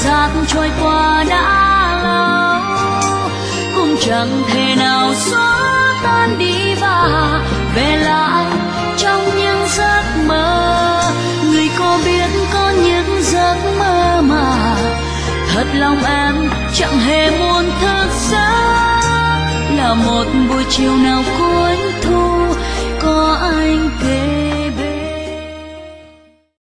gian trôi qua đã lâu, cũng chẳng thể nào xóa tan đi và về lại trong những giấc mơ. Người có biết có những giấc mơ mà thật lòng em chẳng hề muốn thức giấc, là một buổi chiều nào cuối